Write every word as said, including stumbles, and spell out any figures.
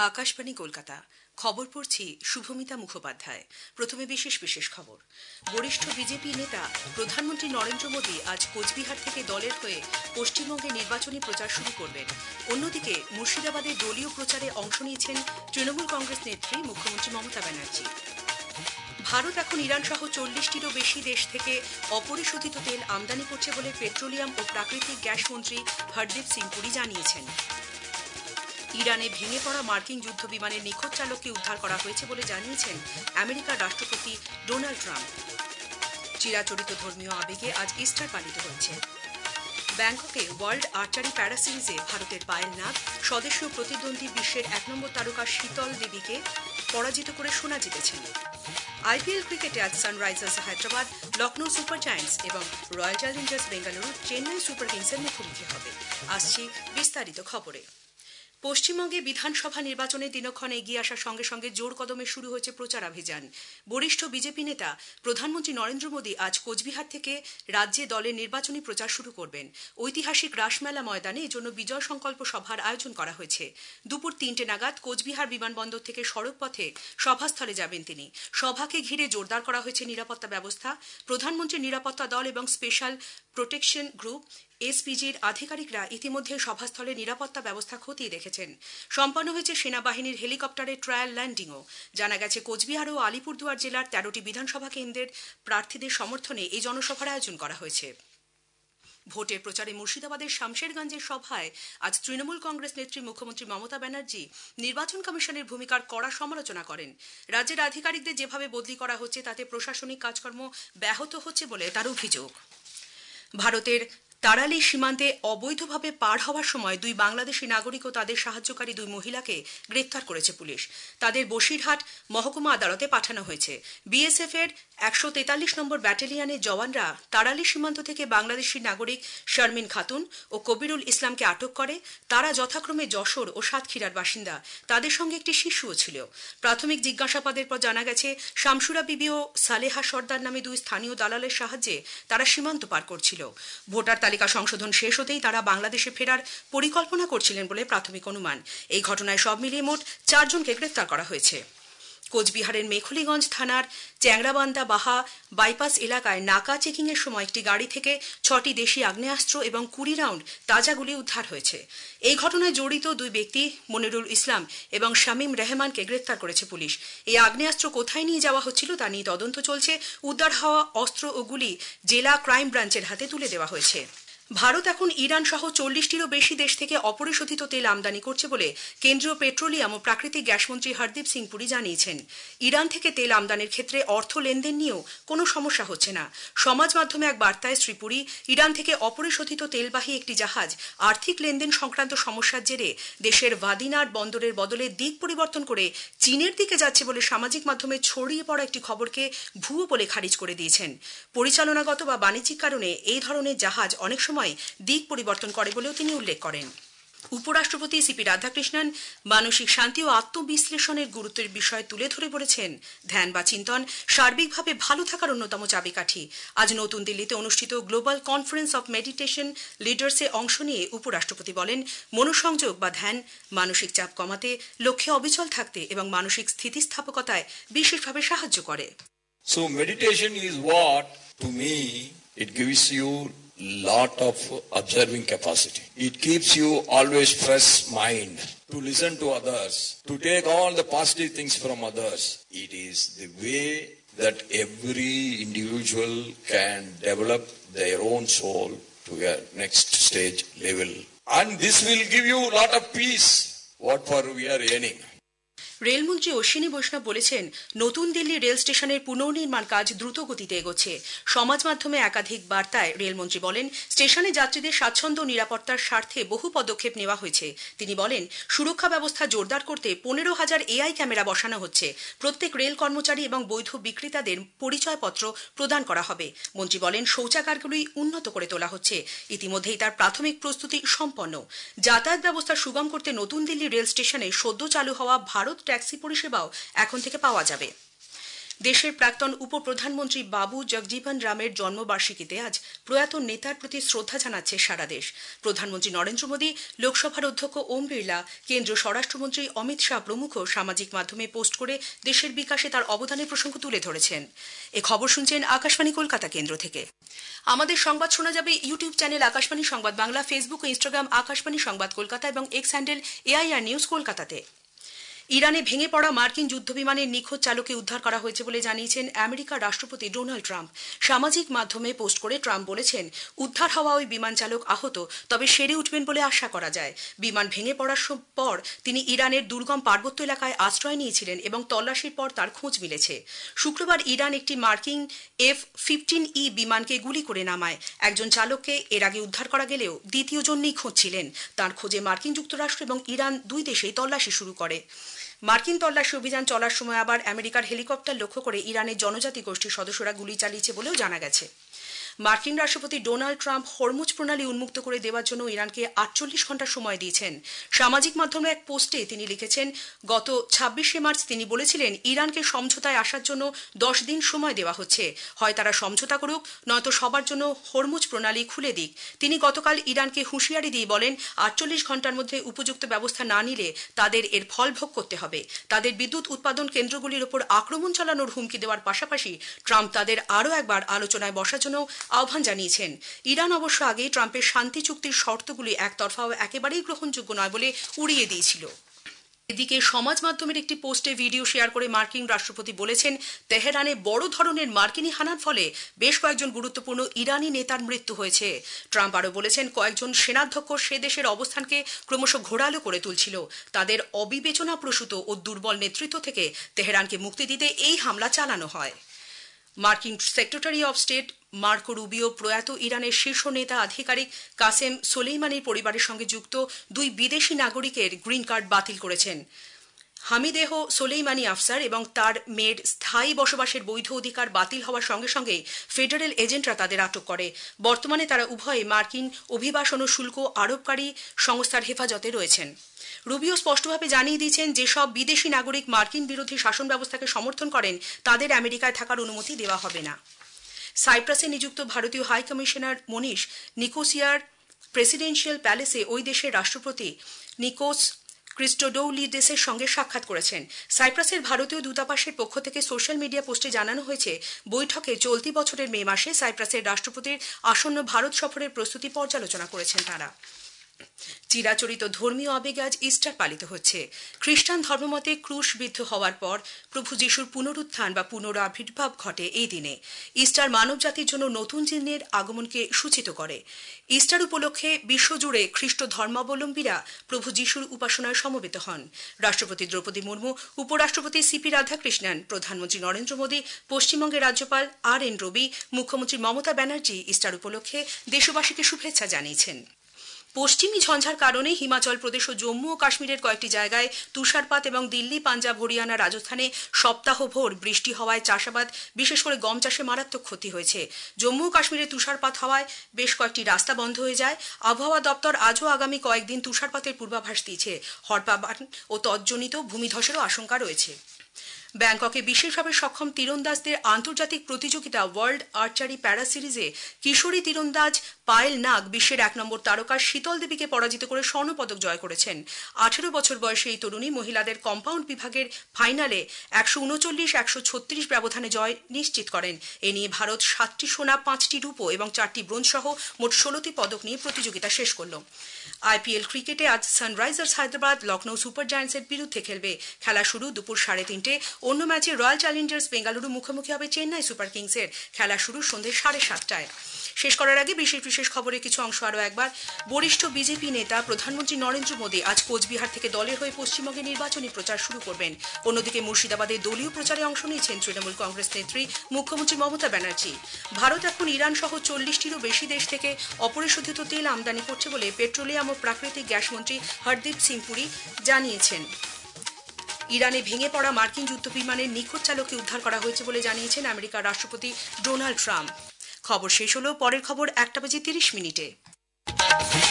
আকাশবাণী কলকাতা। খবর পড়ছি শুভমিতা মুখোপাধ্যায়। প্রথমে বিশেষ বিশেষ খবর। বরিষ্ঠ বিজেপি নেতা প্রধানমন্ত্রী নরেন্দ্র মোদী আজ কোচবিহার থেকে দলের হয়ে পশ্চিমবঙ্গে নির্বাচনী প্রচার শুরু করবেন। অন্যদিকে মুর্শিদাবাদে দলীয় প্রচারে অংশ নিয়েছেন তৃণমূল কংগ্রেস নেত্রী মুখ্যমন্ত্রী মমতা ব্যানার্জি। ভারত এখন ইরান সহ চল্লিশটিরও বেশি দেশ থেকে অপরিশোধিত তেল আমদানি করছে বলে পেট্রোলিয়াম ও প্রাকৃতিক গ্যাস মন্ত্রী হরদীপ সিং পুরী জানিয়েছেন। ইরানে ভেঙে পড়া মার্কিন যুদ্ধ বিমানের নিখোঁজ চালককে উদ্ধার করা হয়েছে বলে জানিয়েছেন আমেরিকার রাষ্ট্রপতি ডোনাল্ড ট্রাম্প। চিরাচরিত ধর্মীয় আবেগে আজ ইস্টার পালিত হয়েছে। ব্যাংককে ওয়ার্ল্ড আর্চারি প্যারা সিরিজে ভারতের পায়েল নাগ স্বদেশীয় প্রতিদ্বন্দ্বী বিশ্বের এক নম্বর তারকা শীতল দেবীকে পরাজিত করে সোনা জিতেছেন। আইপিএল ক্রিকেটে আজ sunrisers Hyderabad, Lucknow super giants এবং royal challengers Bengaluru Chennai super কিংসের মুখোমুখি হবে। আসছি বিস্তারিত খবরে। পশ্চিমবঙ্গে বিধানসভা নির্বাচনের দিনক্ষণ এগিয়ে আসার সঙ্গে সঙ্গে জোর কদমে শুরু হয়েছে প্রচারাভিযান। বরিষ্ঠ বিজেপি নেতা প্রধানমন্ত্রী নরেন্দ্র মোদী আজ কোচবিহার থেকে রাজ্যে দলের নির্বাচনী প্রচার শুরু করবেন। ঐতিহাসিক রাসমেলা ময়দানে এজন্য বিজয় সংকল্প সভার আয়োজন করা হয়েছে। দুপুর তিনটে নাগাদ কোচবিহার বিমানবন্দর থেকে সড়ক পথে সভাস্থলে যাবেন তিনি। সভাকে ঘিরে জোরদার করা হয়েছে নিরাপত্তা ব্যবস্থা। প্রধানমন্ত্রীর নিরাপত্তা দল এবং স্পেশাল প্রোটেকশন গ্রুপ এসপিজির আধিকারিকরা ইতিমধ্যে সভাস্থলে নিরাপত্তা ব্যবস্থা খতিয়ে দেখেছেন। সম্পন্ন হয়েছে সেনাবাহিনীর হেলিকপ্টারের ট্রায়াল ল্যান্ডিংও। জানা গেছে কোচবিহার ও আলিপুরদুয়ার জেলার তেরোটি বিধানসভা কেন্দ্রের প্রার্থীদের সমর্থনে এই জনসভার আয়োজন করা হয়েছে। ভোটের প্রচারে মুর্শিদাবাদের শামশেরগঞ্জের সভায় আজ তৃণমূল কংগ্রেস নেত্রী মুখ্যমন্ত্রী মমতা ব্যানার্জি নির্বাচন কমিশনের ভূমিকার কড়া সমালোচনা করেন। রাজ্যের আধিকারিকদের যেভাবে বদলি করা হচ্ছে তাতে প্রশাসনিক কাজকর্ম ব্যাহত হচ্ছে বলে তার অভিযোগ। ভারতের তারালি সীমান্তে অবৈধভাবে পার হওয়ার সময় দুই বাংলাদেশি নাগরিক ও তাদের সাহায্যকারী দুই মহিলাকে গ্রেপ্তার করেছে পুলিশ। তাদের বসিরহাট মহকুমা আদালতে পাঠানো হয়েছে। বিএসএফ এর একশো তেতাল্লিশ নম্বর ব্যাটালিয়নের জওয়ানরা তারালি সীমান্ত থেকে বাংলাদেশি নাগরিক শারমিন খাতুন ও কবিরুল ইসলামকে আটক করে। তারা যথাক্রমে যশোর ও সাতক্ষীরার বাসিন্দা। তাদের সঙ্গে একটি শিশুও ছিল। প্রাথমিক জিজ্ঞাসাবাদের পর জানা গেছে শামসুরা বিবি ও সালেহা সর্দার নামে দুই স্থানীয় দালালের সাহায্যে তারা সীমান্ত পার করছিল। ভোটার তালিকা সংশোধন শেষ হতেই তারা বাংলাদেশে ফেরার পরিকল্পনা করছিলেন বলে প্রাথমিক অনুমান। এই ঘটনায় সব মিলিয়ে মোট চারজনকে গ্রেফতার করা হয়েছে। কোচবিহারের মেখলিগঞ্জ থানার চ্যাংরাবান্ধা বাহা বাইপাস এলাকায় নাকা চেকিং এর সময় একটি গাড়ি থেকে ছটি দেশি আগ্নেয়াস্ত্র এবং কুড়ি রাউন্ড তাজা গুলি উদ্ধার হয়েছে। এই ঘটনায় জড়িত দুই ব্যক্তি মনিরুল ইসলাম এবং শামীম রেহমানকে গ্রেফতার করেছে পুলিশ। এই আগ্নেয়াস্ত্র কোথায় নিয়ে যাওয়া হচ্ছিল তা নিয়ে তদন্ত চলছে। উদ্ধার হওয়া অস্ত্র ও গুলি জেলা ক্রাইম ব্রাঞ্চের হাতে তুলে দেওয়া হয়েছে। ভারত এখন ইরান সহ চল্লিশটিরও বেশি দেশ থেকে অপরিশোধিত তেল আমদানি করছে বলে কেন্দ্রীয় পেট্রোলিয়াম ও প্রাকৃতিক গ্যাস মন্ত্রী হরদীপ সিং পুরী জানিয়েছেন। ইরান থেকে তেল আমদানির ক্ষেত্রে অর্থ লেনদেন নিয়েও কোনো সমস্যা হচ্ছে না। সমাজ মাধ্যমে এক বার্তায় শ্রী পুরী ইরান থেকে অপরিশোধিত তেলবাহী একটি জাহাজ আর্থিক লেনদেন সংক্রান্ত সমস্যার জেরে দেশের ভাদিনার বন্দরের বদলে দিক পরিবর্তন করে চীনের দিকে যাচ্ছে বলে সামাজিক মাধ্যমে ছড়িয়ে পড়া একটি খবরকে ভুয়ো বলে খারিজ করে দিয়েছেন। পরিচালনাগত বা বাণিজ্যিক কারণে এই ধরনের জাহাজ অনেক সময় দিক পরিবর্তন করে বলেও তিনি উল্লেখ করেন। উপরাষ্ট্রপতি সিপি রাধাকৃষ্ণন মানসিক শান্তি ও আত্মবিশ্লেষণের গুরুত্বের বিষয় তুলে ধরে বলেছেন, ধ্যান বা চিন্তন সার্বিকভাবে ভালো থাকার অন্যতম চাবিকাঠি। আজ নতুন দিল্লিতে অনুষ্ঠিত গ্লোবাল কনফারেন্স অফ মেডিটেশন লিডার্সে অংশ নিয়ে উপরাষ্ট্রপতি বলেন, মনোসংযোগ বা ধ্যান মানসিক চাপ কমাতে, লক্ষ্যে অবিচল থাকতে এবং মানসিক স্থিতিস্থাপকতায় বিশেষভাবে সাহায্য করে। So meditation is what, to me, it gives you lot of observing capacity. It keeps you always fresh mind to listen to others, to take all the positive things from others. It is the way that every individual can develop their own soul to a next stage level. And this will give you a lot of peace, what for we are yearning. রেলমন্ত্রী অশ্বিনী বৈষ্ণব বলেছেন, নতুন Delhi rail স্টেশনের পুনর্নির্মাণ কাজ দ্রুত গতিতে এগোচ্ছে। সমাজ মাধ্যমে একাধিক বার্তায় রেলমন্ত্রী বলেন, স্টেশনে যাত্রীদের স্বাচ্ছন্দ্য ও নিরাপত্তার স্বার্থে বহু পদক্ষেপ নেওয়া হয়েছে। তিনি বলেন, সুরক্ষা ব্যবস্থা জোরদার করতে পনেরো হাজার এআই ক্যামেরা বসানো হচ্ছে। প্রত্যেক রেল কর্মচারী এবং বৈধ বিক্রেতাদের পরিচয়পত্র প্রদান করা হবে। মন্ত্রী বলেন, শৌচাগারগুলি উন্নত করে তোলা হচ্ছে। ইতিমধ্যেই তার প্রাথমিক প্রস্তুতি সম্পন্ন। যাতায়াত ব্যবস্থা সুগম করতে নতুন দিল্লি রেল স্টেশনে সদ্য চালু হওয়া ভারত ট্যাক্সি পরিষেবাও এখন থেকে পাওয়া যাবে। দেশের প্রাক্তন উপপ্রধানমন্ত্রী বাবু জগজীবন রামের জন্মবার্ষিকীতে আজ প্রয়াত নেতার প্রতি শ্রদ্ধা জানাচ্ছে সারা দেশ। প্রধানমন্ত্রী নরেন্দ্র মোদী, লোকসভার অধ্যক্ষ ওম বিড়লা, কেন্দ্রীয় স্বরাষ্ট্রমন্ত্রী অমিত শাহ প্রমুখ সামাজিক মাধ্যমে পোস্ট করে দেশের বিকাশে তার অবদানের প্রসঙ্গ তুলে ধরেছেন। এ খবর শুনছেন আকাশবাণী কলকাতা কেন্দ্র থেকে। আমাদের সংবাদ শোনা যাবে YouTube channel Akashvani Sangbad Bangla, Facebook ও ইনস্টাগ্রাম আকাশবাণী সংবাদ কলকাতা এবং এক্স হ্যান্ডেল এআইআর নিউজ কলকাতাতে। ইরানে ভেঙে পড়া মার্কিন যুদ্ধবিমানের নিখোঁজ চালককে উদ্ধার করা হয়েছে বলে জানিয়েছেন আমেরিকার রাষ্ট্রপতি ডোনাল্ড ট্রাম্প। সামাজিক মাধ্যমে পোস্ট করে ট্রাম্প বলেছেন, উদ্ধার হওয়া ওই বিমান চালক আহত, তবে সেরে উঠবেন বলে আশা করা যায়। বিমান ভেঙে পড়ার পর তিনি ইরানের দুর্গম পার্বত্য এলাকায় আশ্রয় নিয়েছিলেন এবং তল্লাশির পর তার খোঁজ মিলেছে। শুক্রবার ইরান একটি মার্কিন এফ ফিফটিন ই বিমানকে গুলি করে নামায়। একজন চালককে এর আগে উদ্ধার করা গেলেও দ্বিতীয় জন নিখোঁজ ছিলেন। তার খোঁজে মার্কিন যুক্তরাষ্ট্র এবং ইরান দুই দেশেই তল্লাশি শুরু করে। মার্কিন তল্লাশি অভিযান চলার সময় আবার আমেরিকার হেলিকপ্টার লক্ষ্য করে ইরানের জনজাতি গোষ্ঠীর সদস্যরা গুলি চালিয়েছে বলেও জানা গেছে। মার্কিন রাষ্ট্রপতি ডোনাল্ড ট্রাম্প হরমুজ প্রণালী উন্মুক্ত করে দেওয়ার জন্য ইরানকে আটচল্লিশ ঘন্টা সময় দিয়েছেন। সামাজিক মাধ্যমে এক পোস্টে তিনি লিখেছেন, গত ছাব্বিশে মার্চ তিনি বলেছিলেন ইরানকে সমঝোতায় আসার জন্য দশ দিন সময় দেওয়া হচ্ছে, হয় তারা সমঝোতা করুক নয়তো সবার জন্য হরমুজ প্রণালী খুলে দিক। তিনি গতকাল ইরানকে হুঁশিয়ারি দিয়ে বলেন, আটচল্লিশ ঘন্টার মধ্যে উপযুক্ত ব্যবস্থা না নিলে তাদের এর ফল ভোগ করতে হবে। তাদের বিদ্যুৎ উৎপাদন কেন্দ্রগুলির ওপর আক্রমণ চালানোর হুমকি দেওয়ার পাশাপাশি ট্রাম্প তাদের আরও একবার আলোচনায় বসার জন্য আহ্বান জানিয়েছেন। ইরান অবশ্য আগেই ট্রাম্পের শান্তি চুক্তির শর্তগুলি একতরফা ও একেবারেই গ্রহণযোগ্য নয় বলে উড়িয়ে দিয়েছিল। এদিকে সমাজ মাধ্যমের একটি পোস্টে ভিডিও শেয়ার করে মার্কিন রাষ্ট্রপতি বলেছেন, তেহরানে বড় ধরনের মার্কিনী হানার ফলে বেশ কয়েকজন গুরুত্বপূর্ণ ইরানি নেতার মৃত্যু হয়েছে। ট্রাম্প আরও বলেছেন, কয়েকজন সেনাধ্যক্ষ সে দেশের অবস্থানকে ক্রমশ ঘোরালো করে তুলছিল। তাদের অবিবেচনাপ্রসূত ও দুর্বল নেতৃত্ব থেকে তেহরানকে মুক্তি দিতে এই হামলা চালানো হয়। মার্কিন secretary of state Marco Rubio প্রয়াত ইরানের শীর্ষ নেতা আধিকারিক কাসেম সোলেইমানির পরিবারের সঙ্গে যুক্ত দুই বিদেশি নাগরিকের গ্রিন কার্ড বাতিল করেছেন। হামিদেহ সোলেইমানি আফসার এবং তার মেয়ের স্থায়ী বসবাসের বৈধ অধিকার বাতিল হওয়ার সঙ্গে সঙ্গে ফেডারেল এজেন্টরা তাদের আটক করে। বর্তমানে তারা উভয়ে মার্কিন অভিবাসন ও শুল্ক আরোপকারী সংস্থার হেফাজতে রয়েছেন। রুবিও স্পষ্টভাবে জানিয়ে দিয়েছেন, যেসব বিদেশি নাগরিক মার্কিন বিরোধী শাসন ব্যবস্থাকে সমর্থন করেন তাদের আমেরিকায় থাকার অনুমতি দেওয়া হবে না। সাইপ্রাসে নিযুক্ত ভারতীয় হাই কমিশনার মনীষ নিকোসিয়ার প্রেসিডেন্সিয়াল প্যালেসে ওই দেশের রাষ্ট্রপতি নিকোস ক্রিস্টোডৌলিডেসের সঙ্গে সাক্ষাৎ করেছেন। সাইপ্রাসের ভারতীয় দূতাবাসের পক্ষ থেকে সোশ্যাল মিডিয়া পোস্টে জানানো হয়েছে, বৈঠকে চলতি বছরের মে মাসে সাইপ্রাসের রাষ্ট্রপতির আসন্ন ভারত সফরের প্রস্তুতি পর্যালোচনা করেছেন তারা। চিরাচরিত ধর্মীয় আবেগে আজ ইস্টার পালিত হচ্ছে। খ্রিস্টান ধর্মমতে ক্রুশবিদ্ধ হওয়ার পর প্রভু যিশুর পুনরুত্থান বা পুনরাবির্ভাব ঘটে এই দিনে। ইস্টার মানব জাতির জন্য নতুন দিনের আগমনকে সূচিত করে। ইস্টার উপলক্ষে বিশ্বজুড়ে খ্রিস্ট ধর্মাবলম্বীরা প্রভু যিশুর উপাসনায় সমবেত হন। রাষ্ট্রপতি দ্রৌপদী মুর্মু, উপরাষ্ট্রপতি সিপি রাধাকৃষ্ণন, প্রধানমন্ত্রী নরেন্দ্র মোদী, পশ্চিমবঙ্গের রাজ্যপাল আর এন রবি, মুখ্যমন্ত্রী মমতা ব্যানার্জি ইস্টার উপলক্ষে দেশবাসীকে শুভেচ্ছা জানিয়েছেন। পশ্চিমী ঝঞ্ঝার কারণে হিমাচল প্রদেশ ও জম্মু ও কাশ্মীরের কয়েকটি জায়গায় তুষারপাত এবং দিল্লি, পাঞ্জাব, হরিয়ানা, রাজস্থানে সপ্তাহভর বৃষ্টি হওয়ায় চাষাবাদ, বিশেষ করে গম চাষে মারাত্মক ক্ষতি হয়েছে। জম্মু ও কাশ্মীরে তুষারপাত হওয়ায় বেশ কয়েকটি রাস্তা বন্ধ হয়ে যায়। আবহাওয়া দপ্তর আজও আগামী কয়েকদিন তুষারপাতের পূর্বাভাস দিয়েছে। হড়পাবান ও তজ্জনিত ভূমিধসেরও আশঙ্কা রয়েছে। ব্যাংককে বিশেষভাবে সক্ষম তীরন্দাজদের আন্তর্জাতিক প্রতিযোগিতা ওয়ার্ল্ড আর্চারি প্যারা সিরিজে কিশোরী তীরন্দাজ পায়েল নাগ বিশ্বের এক নম্বর তারকা শীতল দেবীকে পরাজিত করে স্বর্ণপদক জয় করেছেন। আঠেরো বছর বয়সী এই তরুণী মহিলাদের কম্পাউন্ড বিভাগের ফাইনালে একশো উনচল্লিশ একশো ছত্রিশ ব্যবধানে জয় নিশ্চিত করেন। এ নিয়ে ভারত সাতটি সোনা, পাঁচটি রূপো এবং চারটি ব্রোঞ্জ সহ মোট ষোলোটি পদক নিয়ে প্রতিযোগিতা শেষ করল। আইপিএল ক্রিকেটে আজ সানরাইজার্স হায়দ্রাবাদ লখনৌ সুপার জায়ান্টসের বিরুদ্ধে খেলবে। খেলা শুরু দুপুর সাড়ে তিনটে। অন্য ম্যাচে রয়্যাল চ্যালেঞ্জার্স বেঙ্গালুরু মুখোমুখি হবে চেন্নাই সুপার কিংসের। খেলা শুরু সন্ধ্যে সাড়ে সাতটায়। শেষ করার আগে বিশেষ বিশেষ খবরের কিছু অংশ আরও একবার। বরিষ্ঠ বিজেপি নেতা প্রধানমন্ত্রী নরেন্দ্র মোদী আজ কোচবিহার থেকে দলের হয়ে পশ্চিমবঙ্গে নির্বাচনী প্রচার শুরু করবেন। অন্যদিকে মুর্শিদাবাদে দলীয় প্রচারে অংশ নিয়েছেন তৃণমূল কংগ্রেস নেত্রী মুখ্যমন্ত্রী মমতা ব্যানার্জি। ভারত এখন ইরান সহ চল্লিশটিরও বেশি দেশ থেকে অপরিশোধিত তেল আমদানি করছে বলে পেট্রোলিয়াম ও প্রাকৃতিক গ্যাস মন্ত্রী হরদীপ সিং পুরী জানিয়েছেন। ইরানে ভেঙে পড়া মার্কিন যুদ্ধবিমানের নিখোঁজ চালককে উদ্ধার করা হয়েছে বলে জানিয়েছেন আমেরিকার রাষ্ট্রপতি ডোনাল্ড ট্রাম্প। খবর শেষ হলো। পরের খবর একটা বেজে তিরিশ মিনিটে।